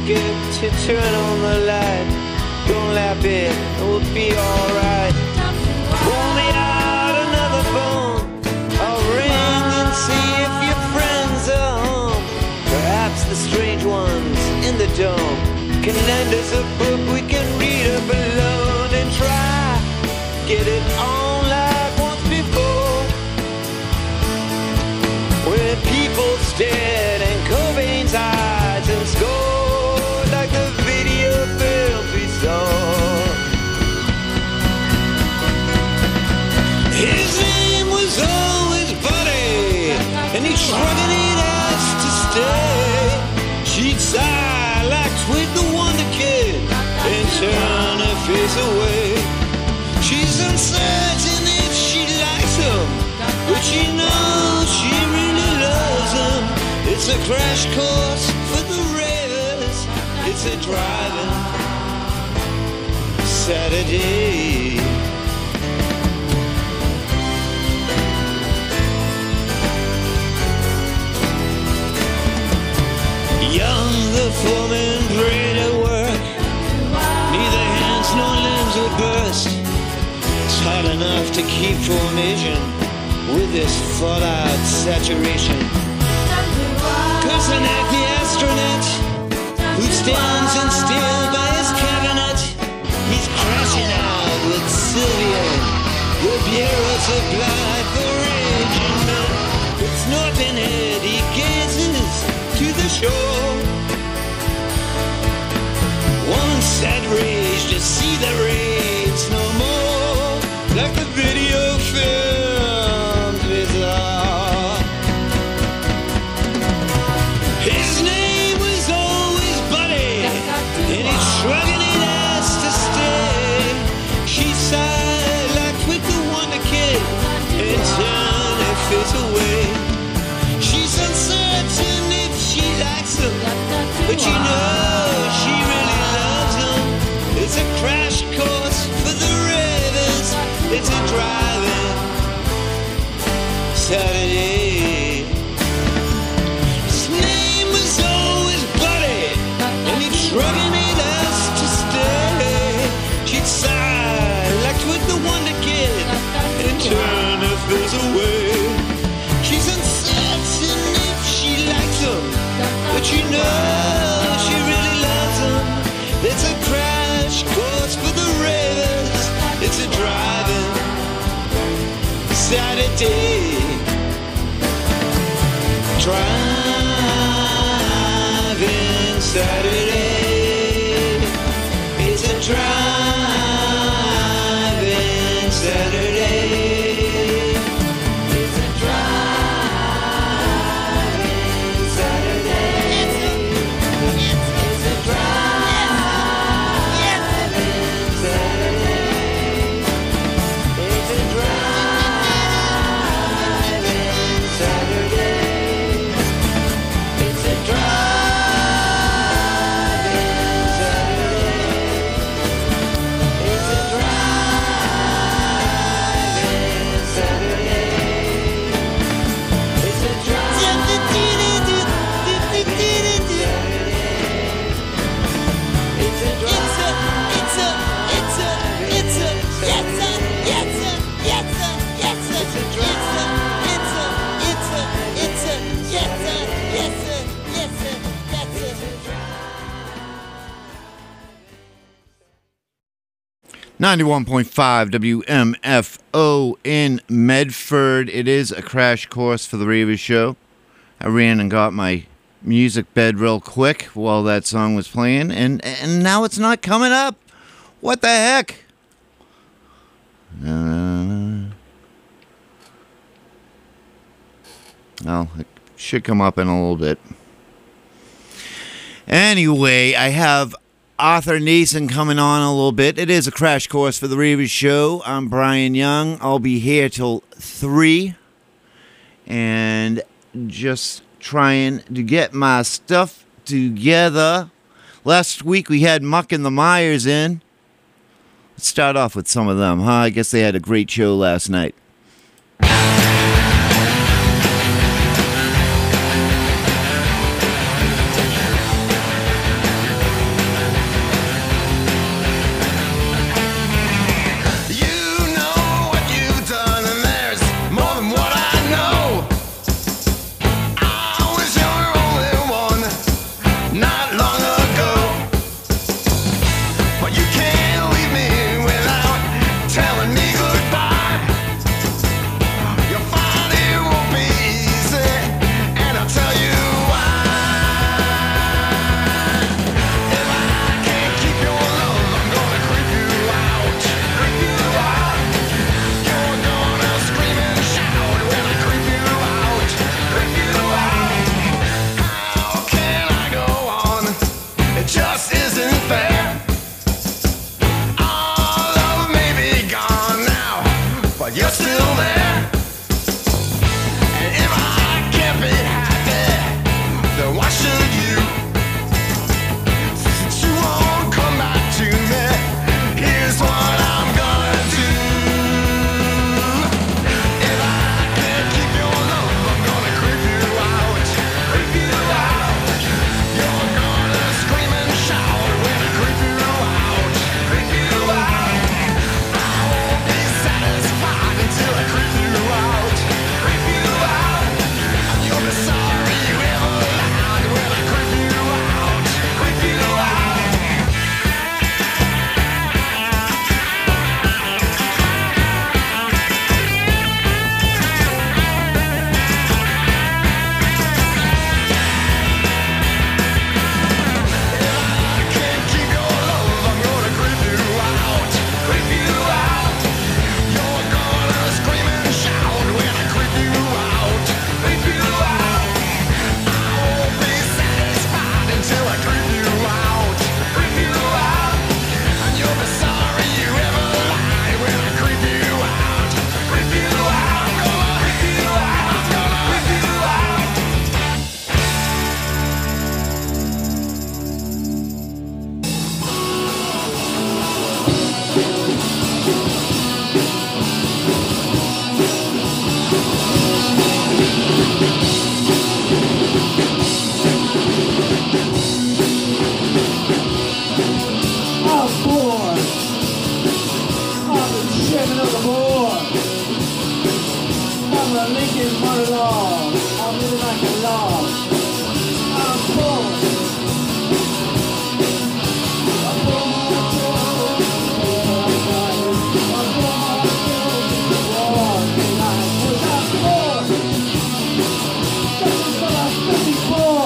forget to turn on the light. Don't laugh it, it will be alright. Pull me out another phone. I'll ring and see if your friends are home. Perhaps the strange ones in the dome can lend us a book we can read up alone and try get it on like once before. When people stared and Cobain's eyes and scored like the video films we saw. His name was always Buddy, and he shrugged it ass to stay. She'd sigh like Twig the Wonder Kid and turn her face away. She's uncertain if she likes him, but she knows she really loves him. It's a crash course for the ravers. It's a driving Saturday. Young, the foreman prayed at work. Neither hands nor limbs would burst. It's hard enough to keep formation with this fallout saturation. Kursanek, the astronaut, who stands in steel by his cabinet, he's crashing out with Sylvia, the bureau supply for aging men. It's Norton Head, he gazes to the shore. One sad rage to see the raids no more, like the video films we saw. His name was always Buddy, and he's shrugging it ass to stay. She sighed like Twig the Wonder Kid and turned her face away. She's uncertain if she likes him, but she knows she really loves him. It's a crash course for the ravers. It's a driving Saturday. His name was always Buddy, and he'd shrugging it ass to stay. She'd sigh like Twig the Wonder Kid and turn her face away. She's uncertain if she likes him, but you know she really loves him. It's a crash course for the ravers. It's a driving Saturday. Driving Saturday. It's a driving Saturday. It's a driving Saturday. It's a driving Saturday. It's a driving Saturday. It's a driving Saturday. It's a driving Saturday. It's a .5 WMFO in Medford. It is a crash course for the Ravers show. I ran and got my music bed real quick while that song was playing, and now it's not coming up. What the heck? Well, it should come up in a little bit. Anyway, I have Arthur Nason coming on a little bit. It is a crash course for the Ravers show. I'm Brian Young. I'll be here till 3 and just trying to get my stuff together. Last week we had Muck and the Myers in. Let's start off with some of them, huh? I guess they had a great show last night. It just isn't fair. All love may be gone now, but you're still there. And if I can't be happy, then why should you? Since you won't come back to me, here's what I'm gonna do. If I can't keep your love, I'm gonna creep you out, creep you out. You're gonna scream and shout when I creep you out, creep you out. I won't be satisfied until I creep you out, creep you out. And you'll be sorry you ever lied when I creep you out, creep you out. Can't keep your love, I'm gonna creep you out, creep you out. You're gonna scream and shout when I creep you out, creep you out. I won't be satisfied until I creep you out, creep you out. And you'll be sorry you ever lied when I creep you out, creep you out. I'm gonna creep you out, I'm gonna creep you out. I'm bored. I'm the chairman of the board. I'm a Lincoln monologue. I'm living like a log. I'm bored. I'm bored. I'm bored. That's what I'm looking for.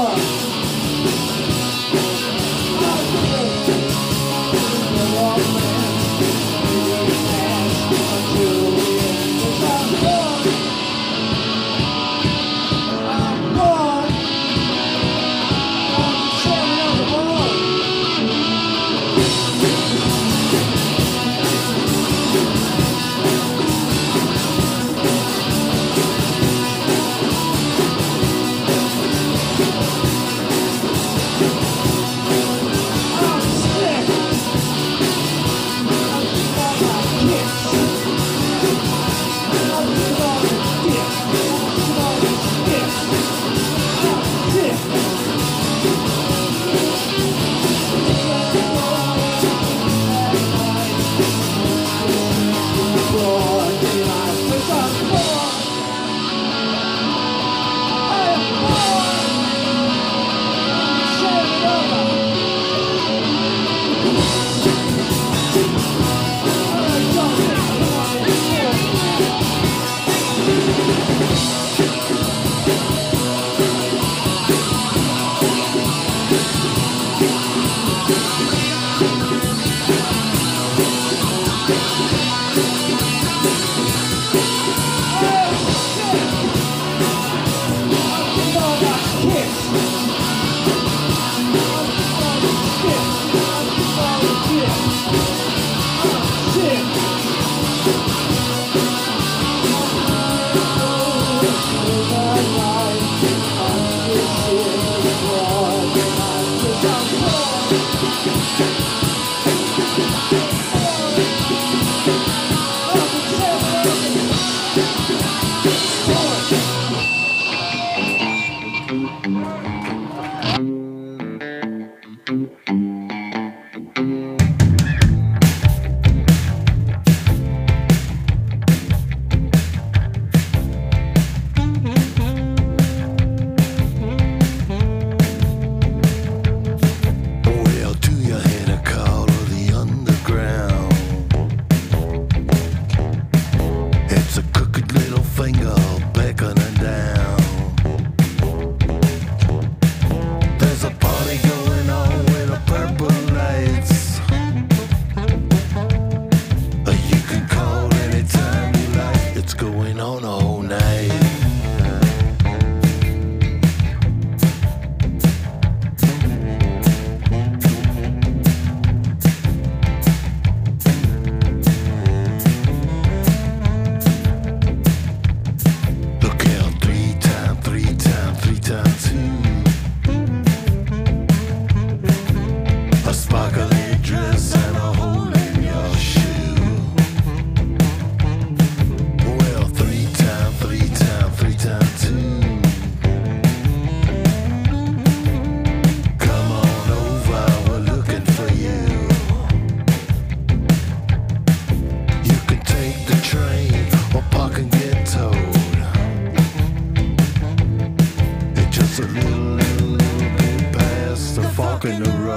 There's a party going on with a purple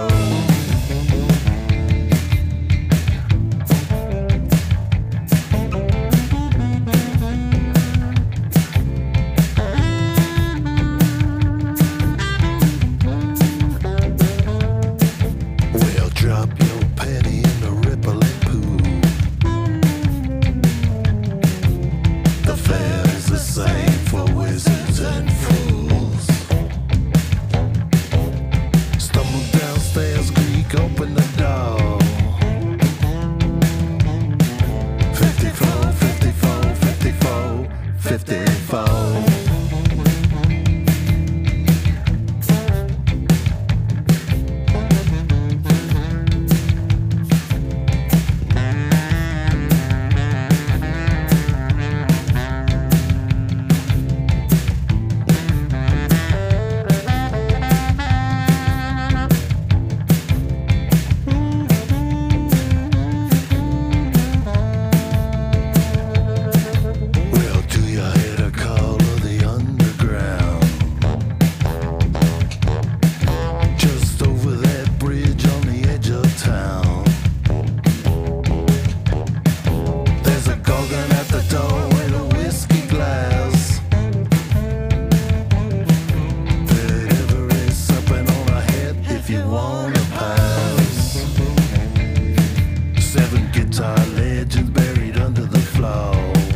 Well, drop your penny in the rippling pool. The fare is the same for wizards and fools. Stumble downstairs, creak open the door. 54, 54, 54, 54. Well, do you hear the call of the underground? Just over that bridge on the edge of town. There's a gorgon at the door with a whiskey glass. There is something on ahead if you wanna pass. 7 guitar legends buried under the floor.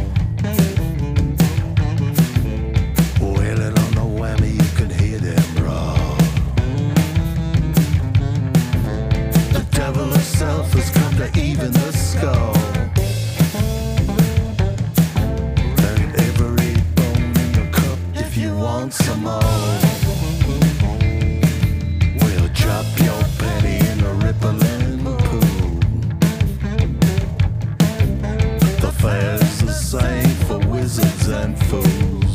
Wailing on the whammy, you can hear them roar. The devil herself has come to even the score. And every bone in the cup if you want some more. Well, drop your penny in the rippling pool. The fare's the same for wizards and fools.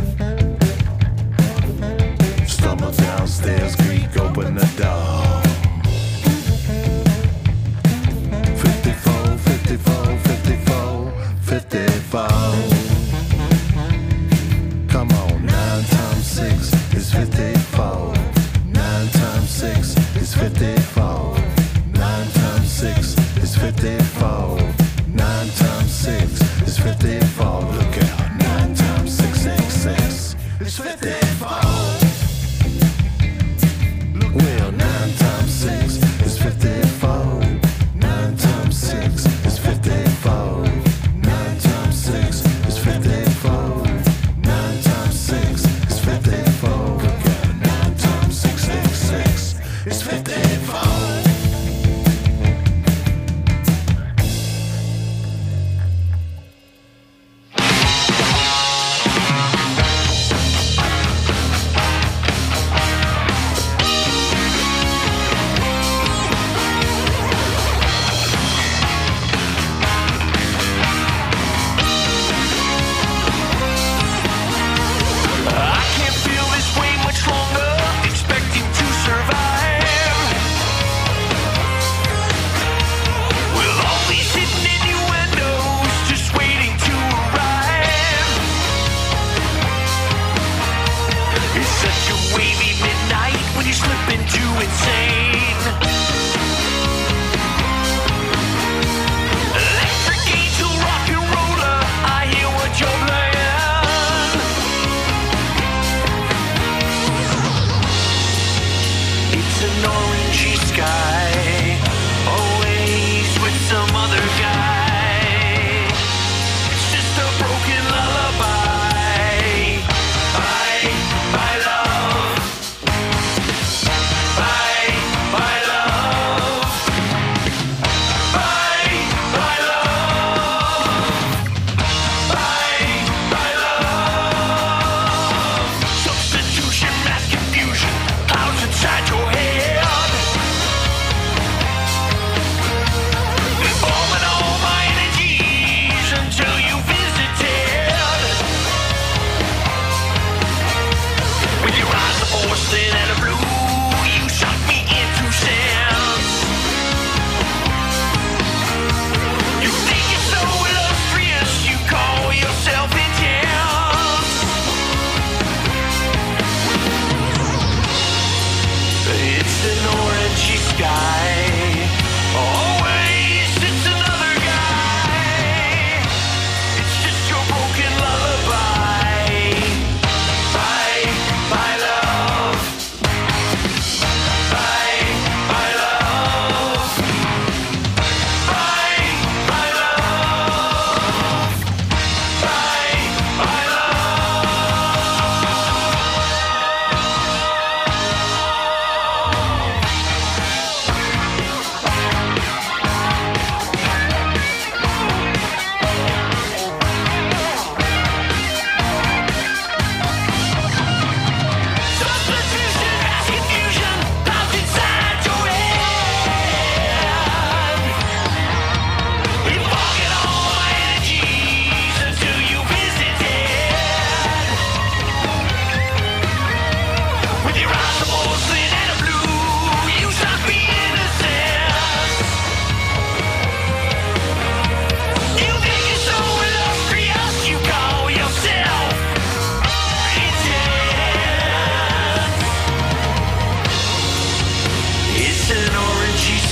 Stumble downstairs, creak open the door. 54, 54, 54, 54. Come on, 9 times 6 is 54. 9 times 6 is 54. 9 times 6 is 54. 9 times 6 is 54. Look out, 9 times 6 ain't 6. It's 54. Well, 9 times 6 is 54. 9 times 6 is 54. 9 times 6 is 54. 9 times 6 is 54. Look out, 9 times 6 ain't 6. It's 54.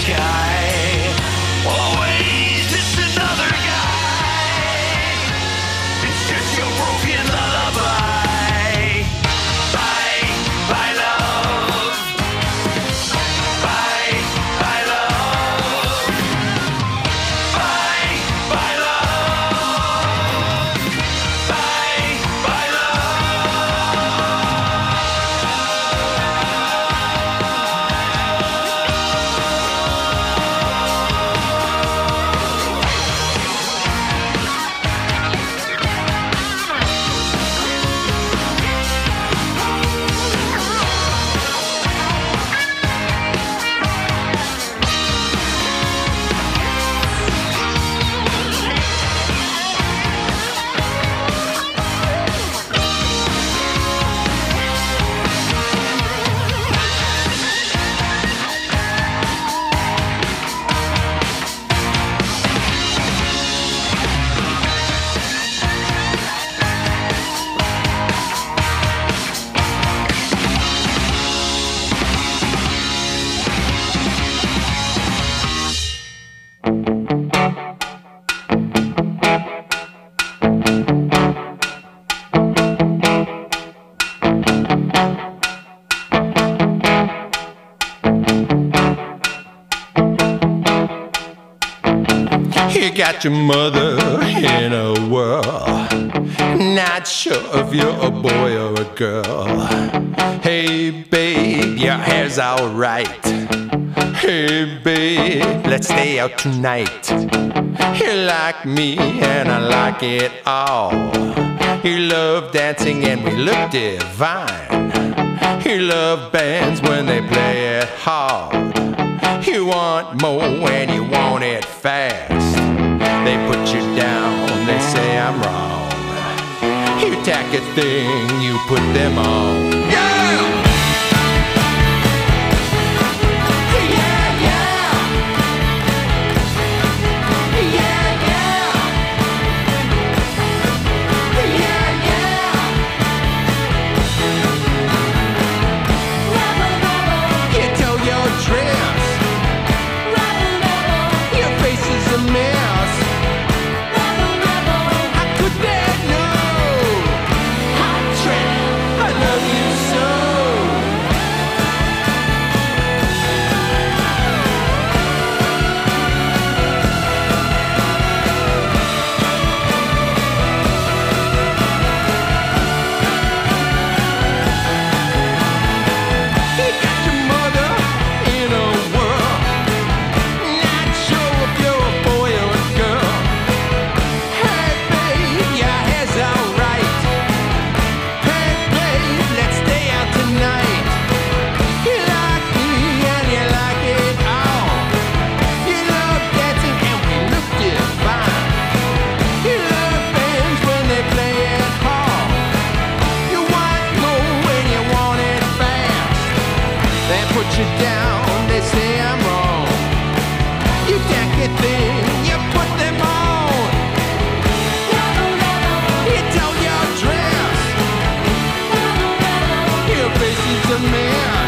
sky. Always just another guy. It's just your broken lullaby. Bye, bye love. Bye, bye love. Bye, bye love. Bye, bye You got your mother in a whirl, not sure if you're a boy or a girl. Hey babe, your hair's alright. Hey babe, let's stay out tonight. You like me and I like it all. You love dancing and we look divine. You love bands when they play it hard. You want more when you want it fast. They put you down, they say I'm wrong. You tack a thing, you put them on. Yeah! Yeah, yeah! Yeah, yeah! Yeah, yeah! You tell your dress, your face is a mess. How could that know? Hot trap, I love you so. You got your mother in a whirl, not sure if you're a boy or a girl. Hey babe, your hair's alright. Hey babe, let's stay out tonight. You like me and you like it all. You love dancing and we look divine. You love bands when they play it hard. You want more when you want it fast. They put you down, they say I'm wrong. You take a thing, you put them on. You tell your dress, your face is a mess.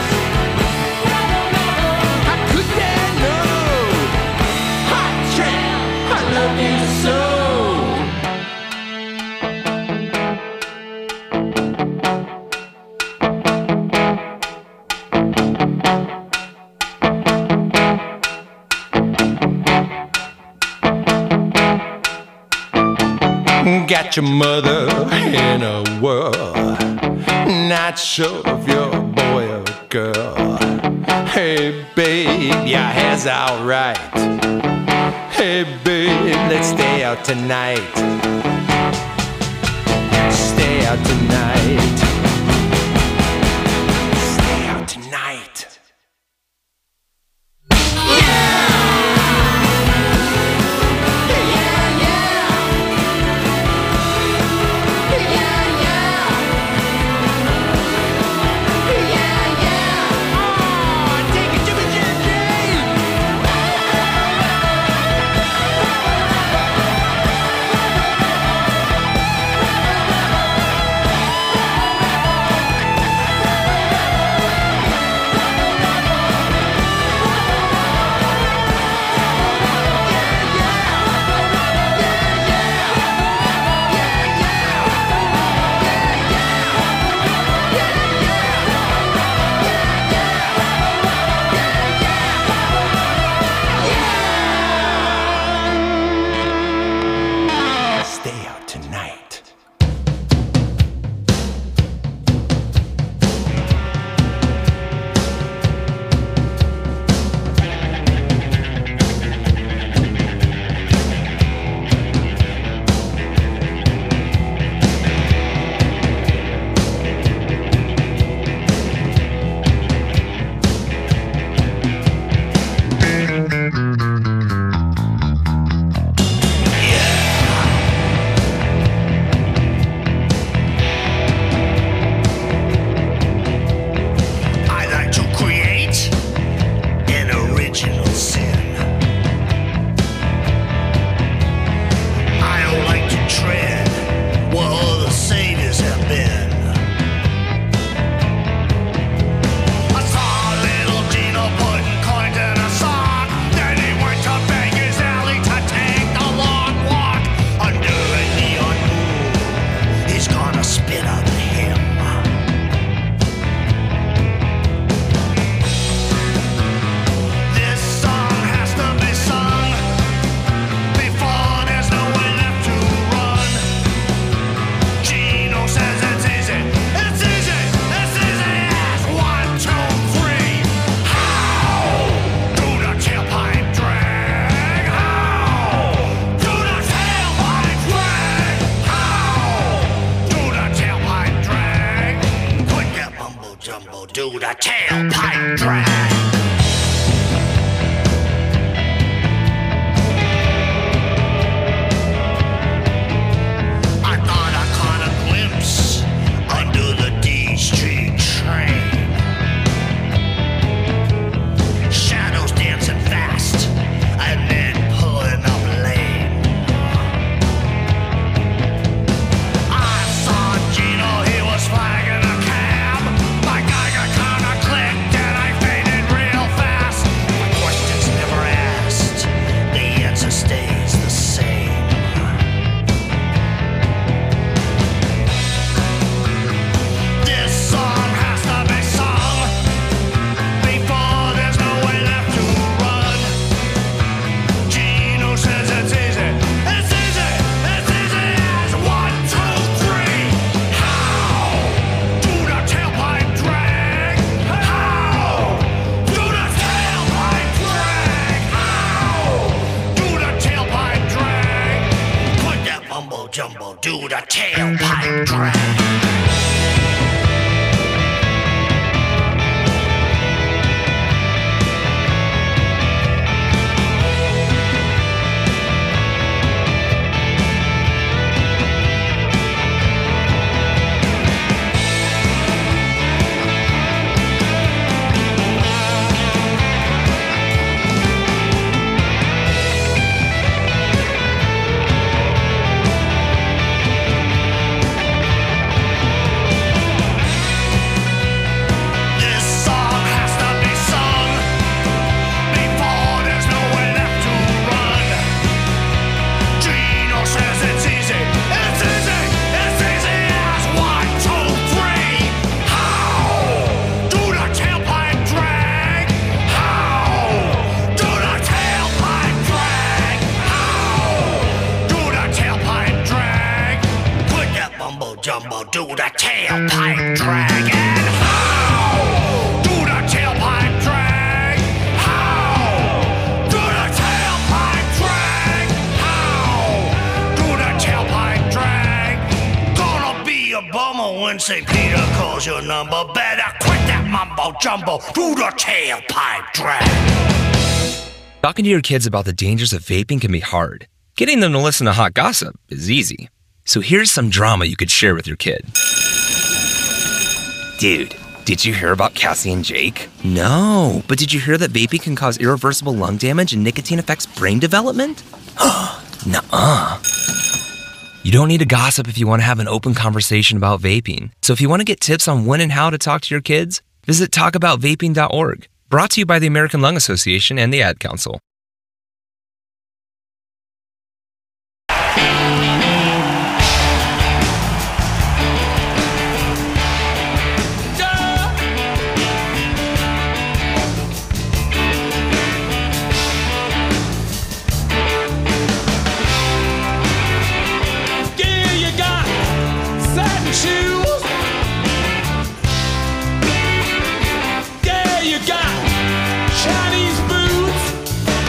How could they know? Hot trap, I love you so. Got your mother in a whirl, not sure if you're a boy or a girl. Hey babe, your hair's alright. Hey babe, let's stay out tonight. Stay out tonight. Stay out tonight. do the tailpipe drag. I thought I caught a glimpse under the D Street train. Shadows dancing fast and then pulling up lane. I saw Gino, he was flagging a cab. My Geiger counter clicked and I faded real fast. My questions never asked, the answer stays the same. This song has to be sung before there's no way left to run. Gino says it's easy. It's easy. It's easy as 1, 2, 3. How do the tailpipe drag? How do the tailpipe drag? How do the tailpipe drag? Put that mumbo jumbo, do the tailpipe drag. This song has to be sung before there's no way left to run. Gino says it's easy. It's easy. It's easy as 1, 2, 3. How do the tailpipe drag? How do the tailpipe drag? How do the tailpipe drag? Put that mumbo jumbo, do the tailpipe drag. And how do the tailpipe drag? How do the tailpipe drag? How do the tailpipe drag? Gonna be a bummer when St. Peter calls your number. Better quit that mumbo jumbo, do the tailpipe drag. Talking to your kids about the dangers of vaping can be hard. Getting them to listen to hot gossip is easy. So here's some drama you could share with your kid. Dude, did you hear about Cassie and Jake? No, but did you hear that vaping can cause irreversible lung damage and nicotine affects brain development? Nuh-uh. You don't need to gossip if you want to have an open conversation about vaping. So if you want to get tips on when and how to talk to your kids, visit talkaboutvaping.org. Brought to you by the American Lung Association and the Ad Council. Yeah, you got satin shoes. Yeah, you got Chinese boots.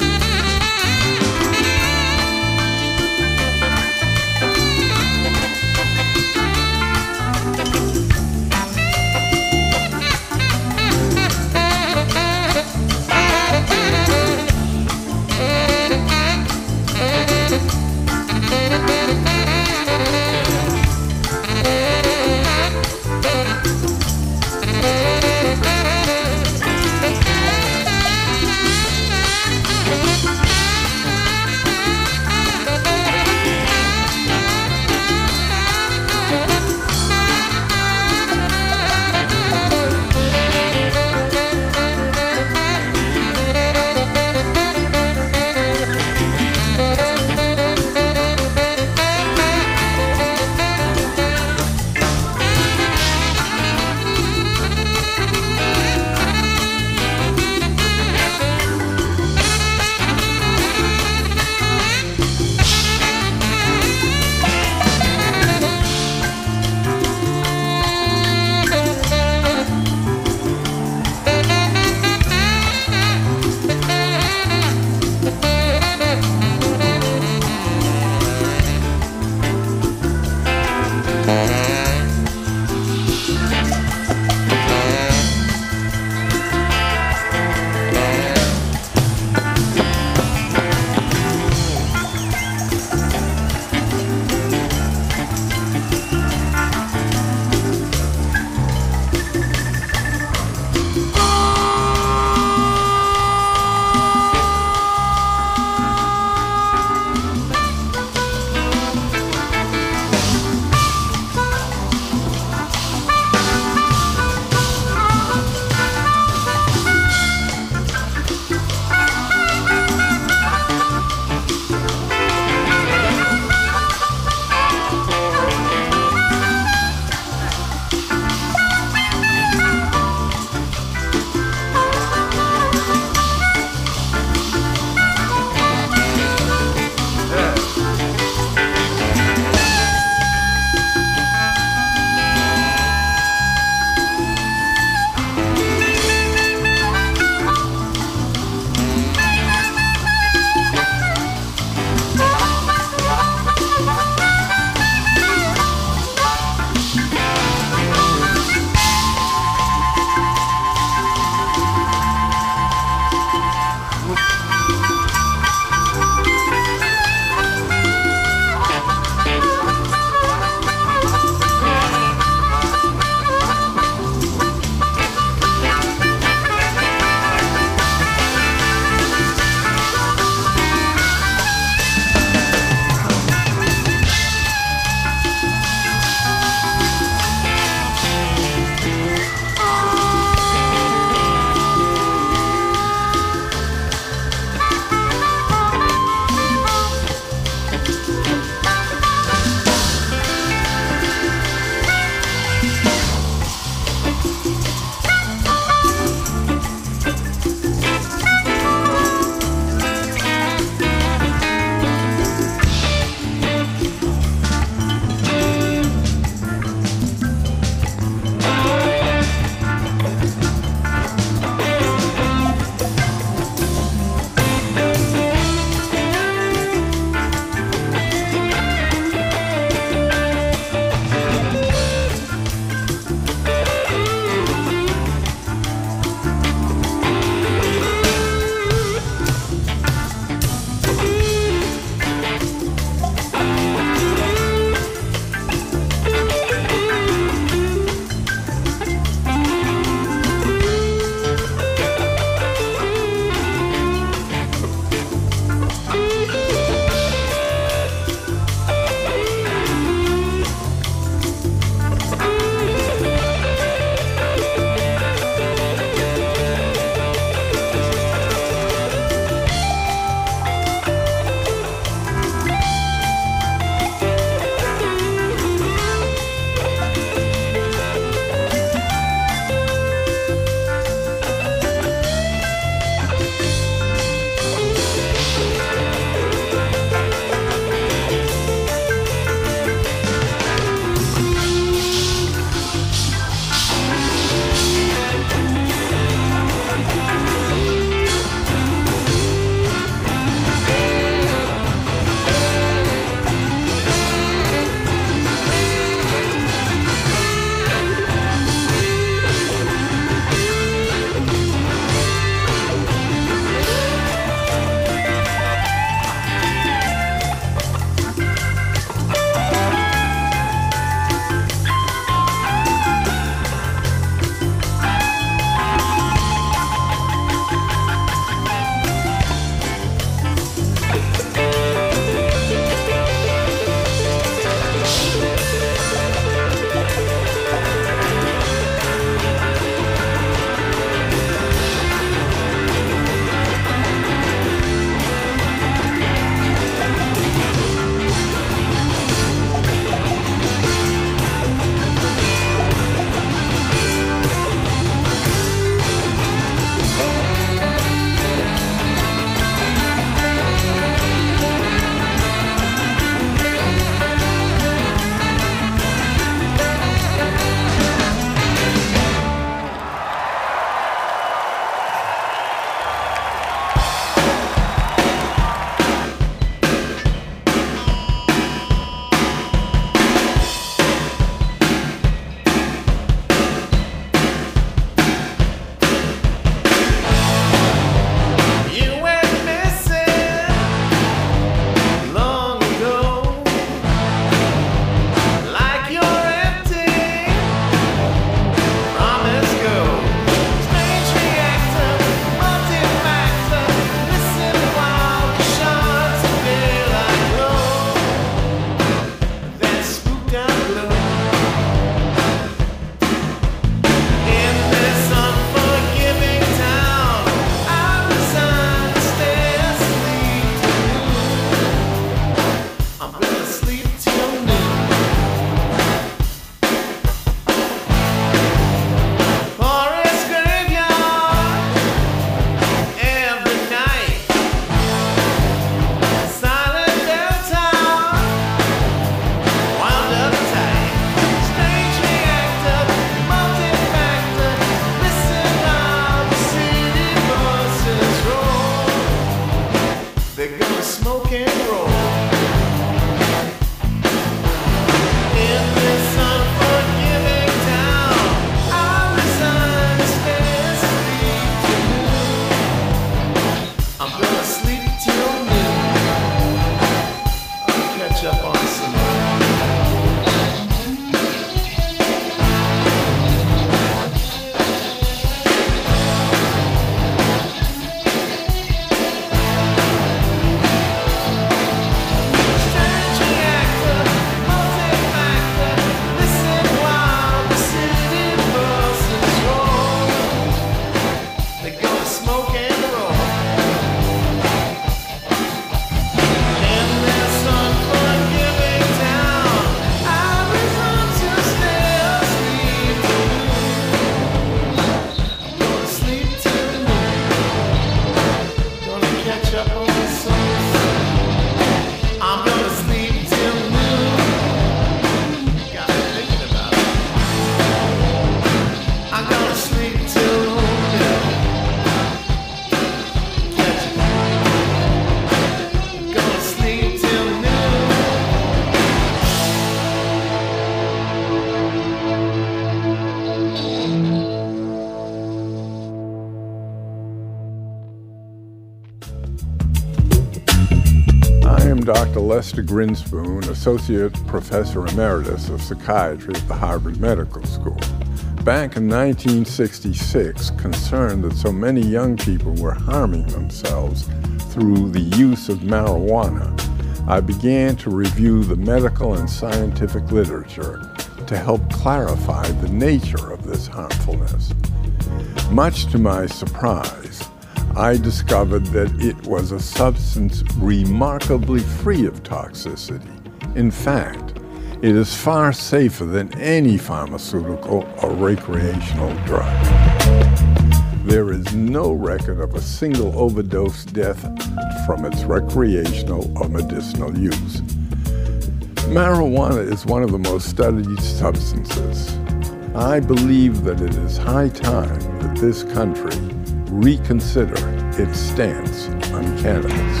Dr. Lester Grinspoon, Associate Professor Emeritus of Psychiatry at the Harvard Medical School. Back in 1966, concerned that so many young people were harming themselves through the use of marijuana, I began to review the medical and scientific literature to help clarify the nature of this harmfulness. Much to my surprise, I discovered that it was a substance remarkably free of toxicity. In fact, it is far safer than any pharmaceutical or recreational drug. There is no record of a single overdose death from its recreational or medicinal use. Marijuana is one of the most studied substances. I believe that it is high time that this country reconsider its stance on cannabis.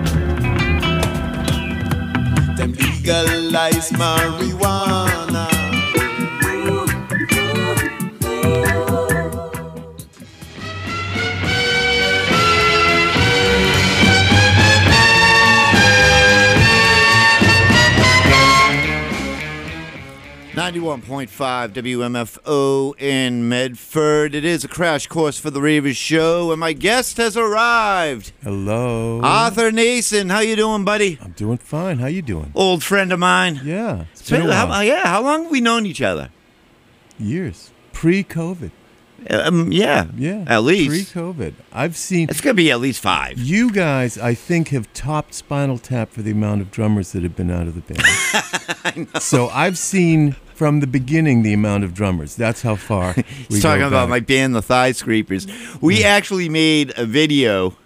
Them legalize marijuana. 91.5 WMFO in Medford. It is a crash course for the Reavers Show, and my guest has arrived. Hello. Arthur Nason, how you doing, buddy? I'm doing fine. How you doing? Old friend of mine. Yeah. It's been a while. How long have we known each other? Years. Pre-COVID. Yeah. Yeah. At least. Pre-COVID. I've seen... It's going to be at least 5. You guys, I think, have topped Spinal Tap for the amount of drummers that have been out of the band. I know. So I've seen from the beginning the amount of drummers. That's how far we He's talking go about back. my band, the Thigh Scrapers. We actually made a video.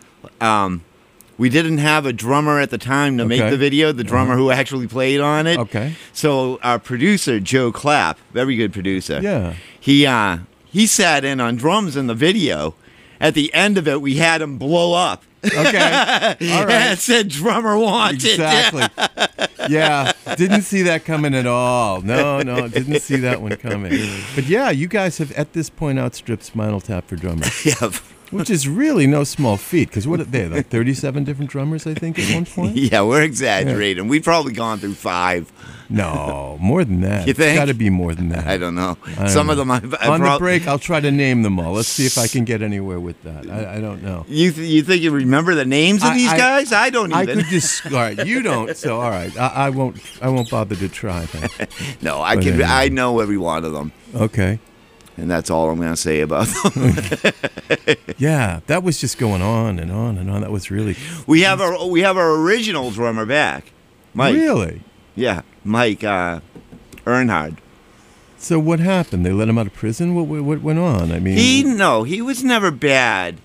We didn't have a drummer at the time to make Okay. the video, the drummer who actually played on it. Okay. So our producer, Joe Clapp, very good producer. Yeah. He sat in on drums in the video. At the end of it, we had him blow up. Okay. All And it right. said drummer wanted. Exactly. Yeah. Didn't see that coming at all. No, didn't see that one coming. But yeah, you guys have at this point outstripped Spinal Tap for drummers. Yeah. Which is really no small feat, because what are they, like 37 different drummers, I think, at one point? Yeah, we're exaggerating. We've probably gone through 5. No, more than that. You think? It's got to be more than that. I don't know. I Some don't of know. them I've On the break, I'll try to name them all. Let's see if I can get anywhere with that. I don't know. You think you remember the names of these guys? I don't I even. could just. All right, you don't. So all right, I won't. I won't bother to try. Then. No, I But can. anyway. I know every one of them, Okay. and that's all I'm going to say about them. Yeah, that was just going on and on and on. That was really. we have our original drummer back, Mike. Really. Yeah, Mike Earnhardt. So what happened? They let him out of prison. What went on? I mean, He was never bad.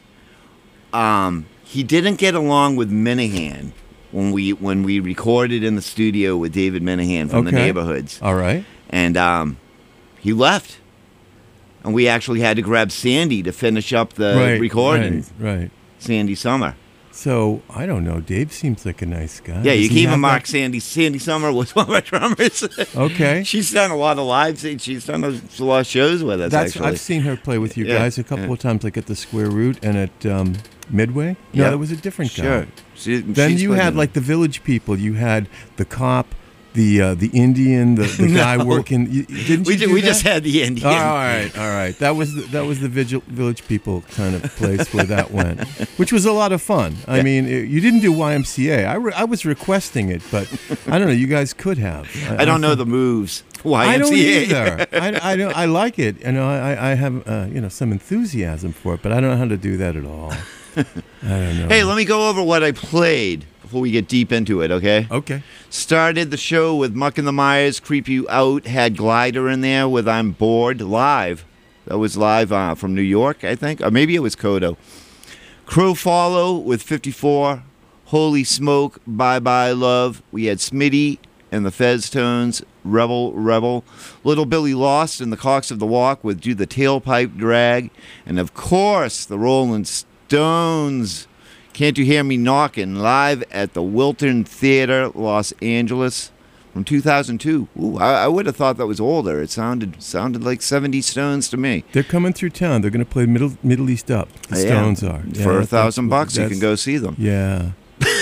He didn't get along with Minahan when we recorded in the studio with David Minahan from the Okay. Neighborhoods, All right. and he left, and we actually had to grab Sandy to finish up the recording. Right. Sandy Summer. So I don't know. Dave seems like a nice guy. Yeah, you Does he keep have him mark that- Sandy. Sandy Summer was one of our drummers. Okay. She's done a lot of lives. She's done a lot of shows with us, That's actually. I've seen her play with you Yeah, guys a couple of times, like at the Square Root and at Midway. No, Yeah. that was a different guy. Sure. Then she's you played had in- like the Village People. You had the cop, the Indian, the guy No. working. Didn't you we do just that? had the Indian. All right. That was the Village People kind of place where that went, which was a lot of fun. I mean, you didn't do YMCA. I was requesting it, but I don't know. You guys could have. I don't know the moves. YMCA. I don't either. I don't. I like it. You know, I have some enthusiasm for it, but I don't know how to do that at all. I don't know. Hey, let me go over what I played before we get deep into it, okay? Okay. Started the show with Muck and the Myers, Creep You Out, had Glider in there with I'm Bored, live. That was live from New York, I think. Or maybe it was Kodo. Crow Follow with 54, Holy Smoke, Bye Bye Love. We had Smitty and the Fez Tones, Rebel Rebel. Little Billy Lost and the Cocks of the Walk with Do the Tailpipe Drag. And of course, the Rolling Stones. Can't You Hear Me Knocking, live at the Wiltern Theater, Los Angeles, from 2002. Ooh, I would have thought that was older. It sounded like 70 Stones to me. They're coming through town. They're going to play Middle East Up. The Yeah. Stones are. For Yeah, $1,000 bucks, you that's- can go see them. Yeah.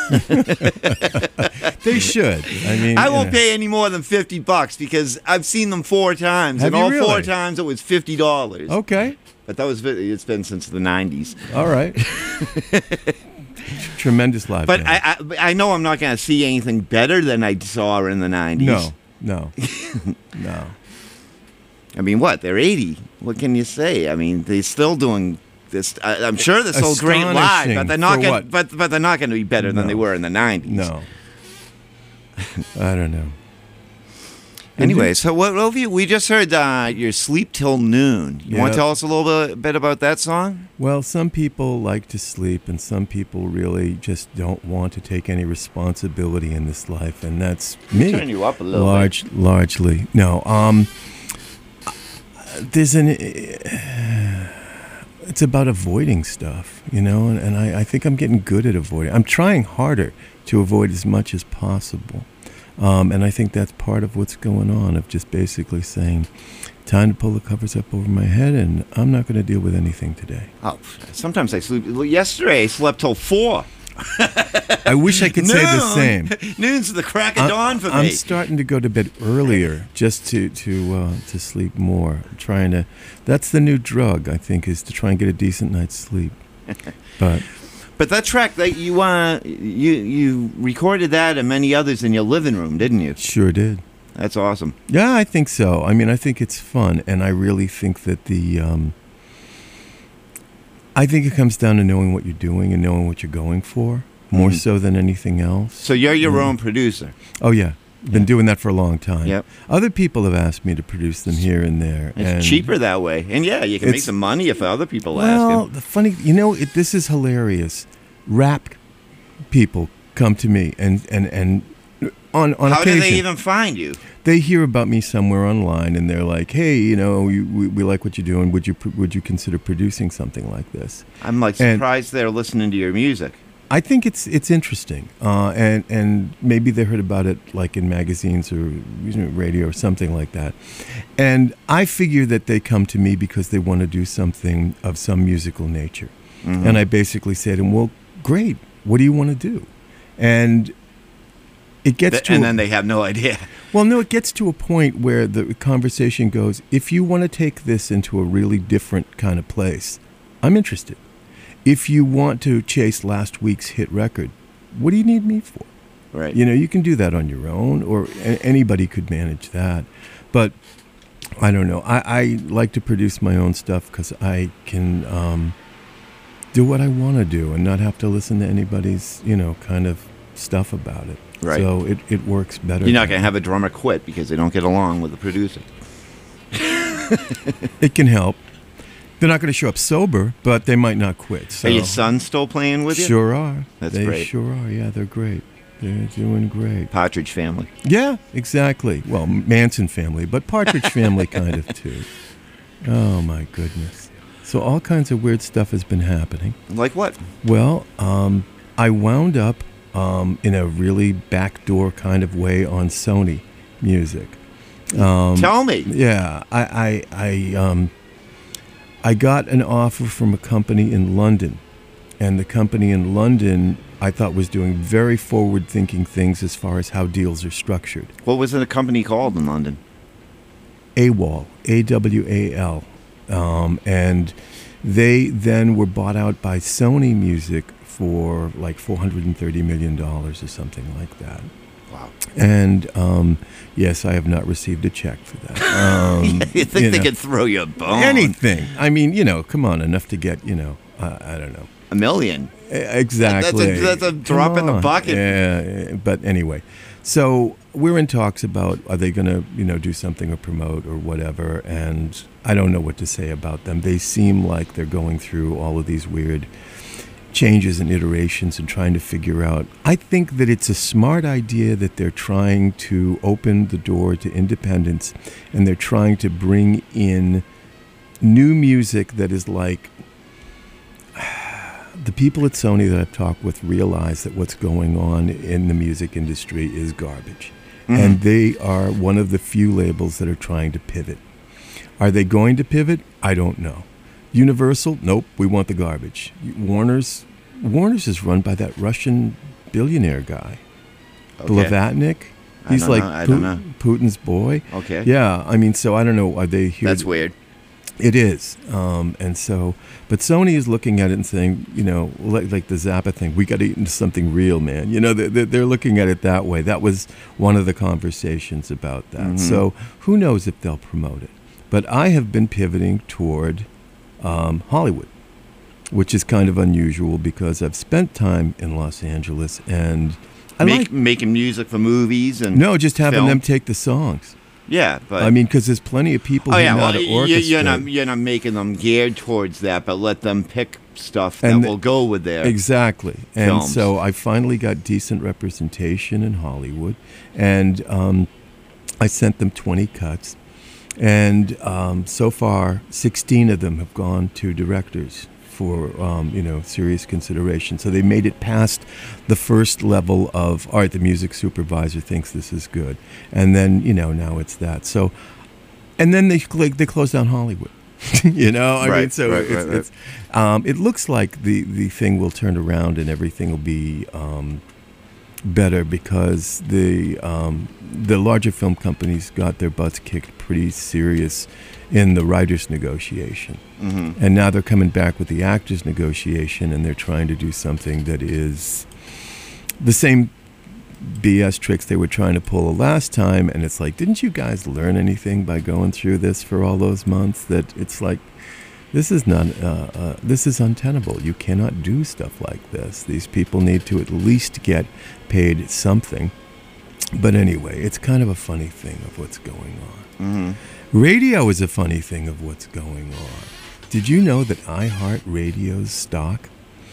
They should. I mean, I won't yeah. pay any more than $50 because I've seen them 4 times, Have and you all 4 really? times it was $50. Okay. But it's been since the 90s. All right. Tremendous live But band. I know I'm not going to see anything better than I saw in the 90s. No. No. I mean, what? They're 80. What can you say? I mean, they're still doing this. I'm sure they're still great live, but they're not For going. what? But they're not going to be better than No. they were in the 90s. No. I don't know. Anyway, so what have you? We just heard your "Sleep Till Noon." You want Yeah. to tell us a little bit about that song? Well, some people like to sleep, and some people really just don't want to take any responsibility in this life, and that's me. Turn you up a little bit. Largely, no. There's an. It's about avoiding stuff, you know, and I think I'm getting good at avoiding. I'm trying harder to avoid as much as possible. And I think that's part of what's going on, of just basically saying, time to pull the covers up over my head, and I'm not going to deal with anything today. Oh, sometimes I sleep. Yesterday I slept till 4. I wish I could say the same. Noon's the crack of dawn for me. I'm starting to go to bed earlier just to sleep more. I'm trying to. That's the new drug, I think, is to try and get a decent night's sleep. But that track that you recorded that and many others in your living room, didn't you? sure did. That's awesome. Yeah, I think so. I mean, I think it's fun, and I really think that I think it comes down to knowing what you're doing and knowing what you're going for, more so than anything else. So you're your own producer. Oh, yeah. Been doing that for a long time. Yep. Other people have asked me to produce them here and there. It's and cheaper that way. And yeah, you can make It's- some money if other people Well, ask the funny, this is hilarious. Rap people come to me and on him. How occasion do they even find you? they hear about me somewhere online and they're like, "Hey, we like what you're doing. Would you consider producing something like this?" I'm like And- surprised they're listening to your music. I think it's interesting, and maybe they heard about it like in magazines or radio or something like that. And I figure that they come to me because they want to do something of some musical nature. Mm-hmm. And I basically say to them, "Well, great. What do you want to do?" And it gets to And then they have no idea. well, no, it gets to a point where the conversation goes, if you want to take this into a really different kind of place, I'm interested. If you want to chase last week's hit record, what do you need me for? Right. You can do that on your own, or anybody could manage that. But I don't know. I like to produce my own stuff because I can do what I want to do and not have to listen to anybody's, kind of stuff about it. Right. So it works better. You're not that going to have a drummer quit because they don't get along with the producer. It can help. They're not going to show up sober, but they might not quit. So Are your sons still playing with you? Sure are. That's they great. sure are. Yeah, they're great. They're doing great. Partridge Family. Yeah, exactly. Well, Manson family, but Partridge family kind of too. Oh my goodness. So all kinds of weird stuff has been happening. Like what? Well, I wound up in a really backdoor kind of way on Sony Music. Tell me. Yeah, I got an offer from a company in London, and the company in London I thought was doing very forward-thinking things as far as how deals are structured. What was the company called in London? AWAL, AWAL, and they then were bought out by Sony Music for like $430 million or something like that. Wow. And yes, I have not received a check for that. You think they could throw you a bone? Anything. I mean, come on, enough to get, I don't know. $1 million. Exactly. That's a drop Come in the on. bucket. Yeah, but anyway, so we're in talks about are they going to, do something or promote or whatever, and I don't know what to say about them. They seem like they're going through all of these weird changes and iterations and trying to figure out. I think that it's a smart idea that they're trying to open the door to independence, and they're trying to bring in new music that is like, the people at Sony that I've talked with realize that what's going on in the music industry is garbage. And they are one of the few labels that are trying to pivot. Are they going to pivot? I don't know. Universal? Nope, we want the garbage. Warner's is run by that Russian billionaire guy, Okay. Blavatnik. He's don't like know. I don't know. Putin's boy. Okay. Yeah, I mean, so I don't know. Are they here? That's weird. It is, and so, but Sony is looking at it and saying, you know, like the Zappa thing, we got to get into something real, man. You know, they're looking at it that way. That was one of the conversations about that. So who knows if they'll promote it? But I have been pivoting toward Hollywood, which is kind of unusual because I've spent time in Los Angeles and I like Making music for movies and just having film. them take the songs. Yeah, but I mean, because there's plenty of people who know how to orchestrate. you're not making them geared towards that, but let them pick stuff that And will go with their Exactly. And films. so I finally got decent representation in Hollywood. And I sent them 20 cuts. And so far, 16 of them have gone to directors for, serious consideration. So they made it past the first level of, all right, the music supervisor thinks this is good. And then, now it's that. So, and then they close down Hollywood. I mean, Right, so right, it's it looks like the thing will turn around and everything will be better because the larger film companies got their butts kicked pretty serious in the writers' negotiation, and now they're coming back with the actors' negotiation, and they're trying to do something that is the same BS tricks they were trying to pull last time. And it's like, didn't you guys learn anything by going through this for all those months? That it's like, this is not this is untenable. You cannot do stuff like this. These people need to at least get paid something. But anyway, it's kind of a funny thing of what's going on. Radio is a funny thing of what's going on. Did you know that iHeartRadio's stock,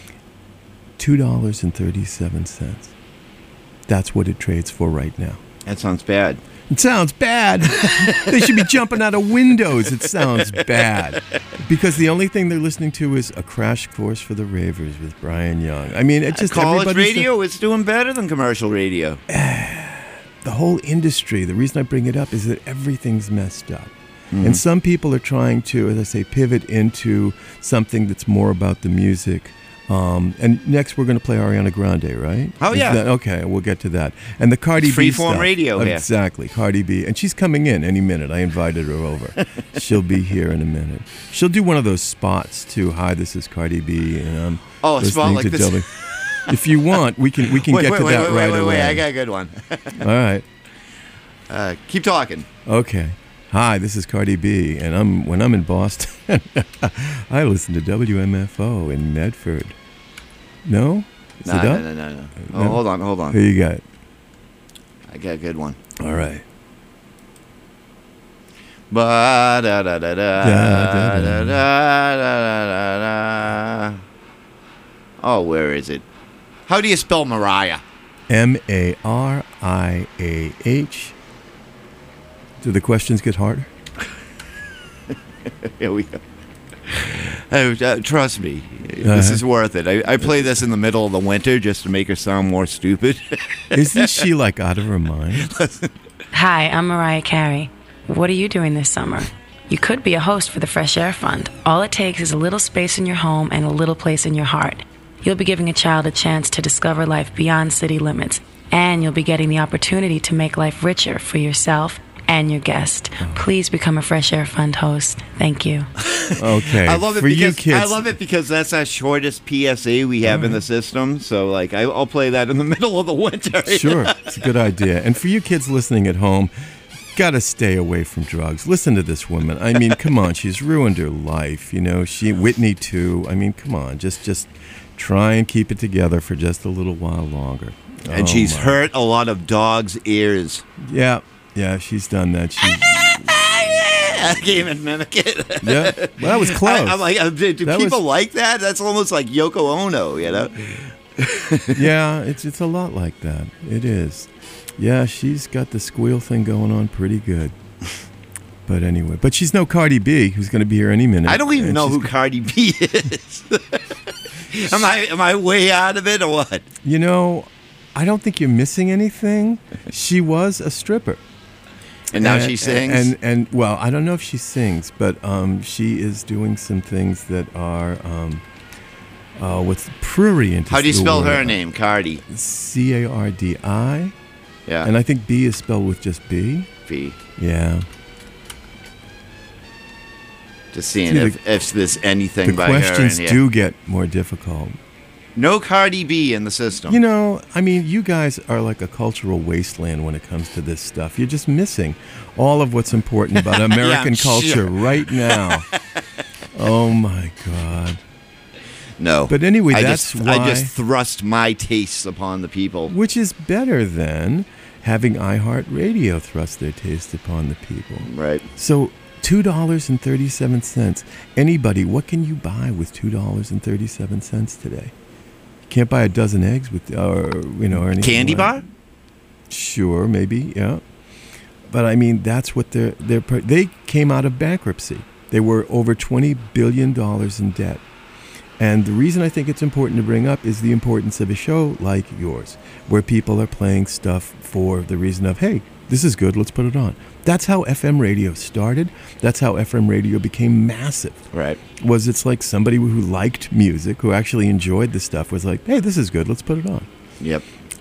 $2.37? That's what it trades for right now. That sounds bad. It sounds bad. They should be jumping out of windows. It sounds bad. Because the only thing they're listening to is A Crash Course for the Ravers with Brian Young. I mean, it's just College everybody's radio is doing better than commercial radio. the whole industry, the reason I bring it up is that everything's messed up. And some people are trying to, as I say, pivot into something that's more about the music. And next we're going to play Ariana Grande, right? Oh, Is yeah. that- okay, we'll get to that. And the Cardi B Freeform stuff. radio here. Exactly, Cardi B. And she's coming in any minute. I invited her over. She'll be here in a minute. She'll do one of those spots too. Hi, this is Cardi B, and I'm Oh, a spot listening like to this. W. If you want, we can get to that right away. Wait, I got a good one. All right. Keep talking. Okay. Hi, this is Cardi B, and when I'm in Boston, I listen to WMFO in Medford. No? Is it up? No. Oh, hold on. Who you got? I got a good one. All right. Ba da da da da da da da da. Oh, where is it? How do you spell Mariah? M-A-R-I-A-H. Do the questions get harder? Here we go. Oh, trust me, this is worth it. I play this in the middle of the winter just to make her sound more stupid. Isn't she like out of her mind? Hi, I'm Mariah Carey. What are you doing this summer? You could be a host for the Fresh Air Fund. All it takes is a little space in your home and a little place in your heart. You'll be giving a child a chance to discover life beyond city limits, and you'll be getting the opportunity to make life richer for yourself and your guest. Please become a Fresh Air Fund host. Thank you. Okay. I love it For you because kids. I love it because that's our shortest PSA we have in the system. So, like, I'll play that in the middle of the winter. Sure, it's a good idea. And for you kids listening at home, gotta stay away from drugs. Listen to this woman. I mean, come on, she's ruined her life. You know, Whitney too. I mean, come on, just try and keep it together for just a little while longer. And Oh, she's my. hurt a lot of dogs' ears. Yeah, she's done that. I can't even mimic it. Yeah, well, that was close. I'm like, do That people was- like that? That's almost like Yoko Ono, you know? Yeah, it's a lot like that. It is. Yeah, she's got the squeal thing going on pretty good. But anyway, but she's no Cardi B, who's going to be here any minute. I don't even And know she's who Cardi B is. Am I way out of it or what? You know, I don't think you're missing anything. She was a stripper. And now she sings. And well, I don't know if she sings, but she is doing some things that are What's prurient? How do you is the spell her word. name? Cardi. Cardi. Yeah. And I think B is spelled with just B. V. Yeah. Just seeing See, if there's anything The by her in questions here. do get more difficult. No Cardi B in the system. You know, I mean, you guys are like a cultural wasteland when it comes to this stuff. You're just missing all of what's important about American I'm culture sure. right now. Oh my God. No. But anyway, I that's just, why. I just thrust my tastes upon the people. Which is better than having iHeartRadio thrust their taste upon the people. Right. So $2.37. Anybody, what can you buy with $2.37 today? You can't buy a dozen eggs with, or anything. Candy like- bar? Sure, maybe, yeah. But I mean, that's what they came out of bankruptcy. They were over $20 billion in debt. And the reason I think it's important to bring up is the importance of a show like yours, where people are playing stuff for the reason of, hey, this is good, let's put it on. That's how FM radio started. That's how FM radio became massive. Right. It's like somebody who liked music, who actually enjoyed the stuff, was like, hey, this is good, let's put it on. Yep.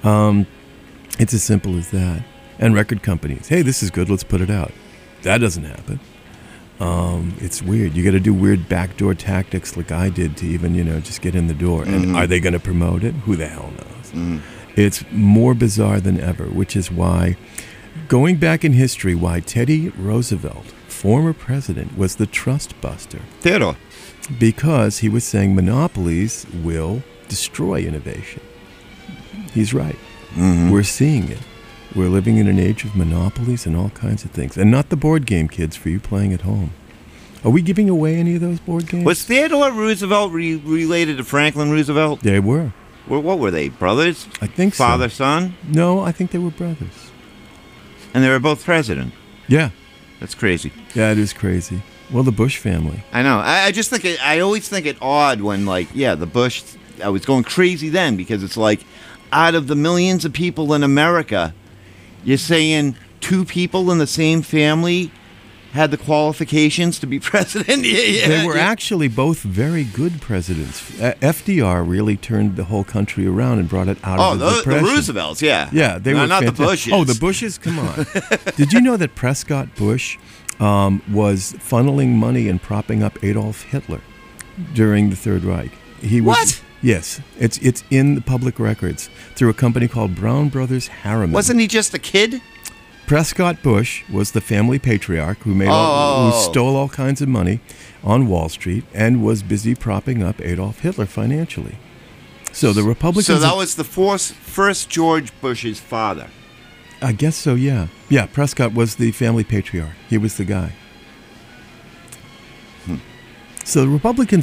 It's as simple as that. And record companies, hey, this is good, let's put it out. That doesn't happen. It's weird. You got to do weird backdoor tactics like I did to even, just get in the door. And are they going to promote it? Who the hell knows? It's more bizarre than ever, which is why, going back in history, why Teddy Roosevelt, former president, was the trust buster. Theodore. Because he was saying monopolies will destroy innovation. He's right. We're seeing it. We're living in an age of monopolies and all kinds of things. And not the board game, kids, for you playing at home. Are we giving away any of those board games? Was Theodore Roosevelt related to Franklin Roosevelt? They were. What were they? Brothers? I think so. Father, son? No, I think they were brothers. And they were both president. Yeah. That's crazy. Yeah, it is crazy. Well, the Bush family. I know. I just think I always think it odd when, the Bush. I was going crazy then because it's like, out of the millions of people in America, you're saying two people in the same family had the qualifications to be president? They were actually both very good presidents. FDR really turned the whole country around and brought it out of the the Depression. Roosevelts, yeah. Yeah, they were not the fantastic. Bushes. Oh, the Bushes? Come on. Did you know that Prescott Bush was funneling money and propping up Adolf Hitler during the Third Reich? He was, What? Yes, it's in the public records through a company called Brown Brothers Harriman. Wasn't he just a kid? Prescott Bush was the family patriarch who who stole all kinds of money on Wall Street and was busy propping up Adolf Hitler financially. So the Republicans. So that was the first George Bush's father. I guess so. Yeah. Yeah. Prescott was the family patriarch. He was the guy. So the Republicans